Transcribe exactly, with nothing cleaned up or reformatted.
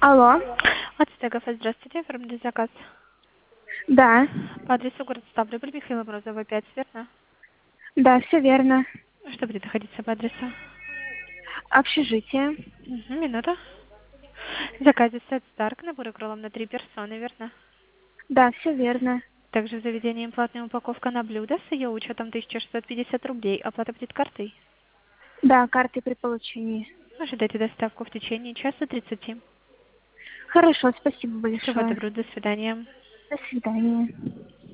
Алло. От Стегов, здравствуйте, оформили заказ. Да. По адресу город Ставрополь, Михаила Морозова, пять, верно? Да, все верно. Что будет находиться по адресу? Общежитие. Угу, минута. В заказе сет Старк, набор кролом на три персоны, верно? Да, все верно. Также в заведении платная упаковка на блюдо с ее учетом тысяча шестьсот пятьдесят рублей. Оплата будет картой. Да, карты при получении. Ожидайте доставку в течение часа тридцати. Хорошо, спасибо Всего большое. доброго, до свидания. До свидания.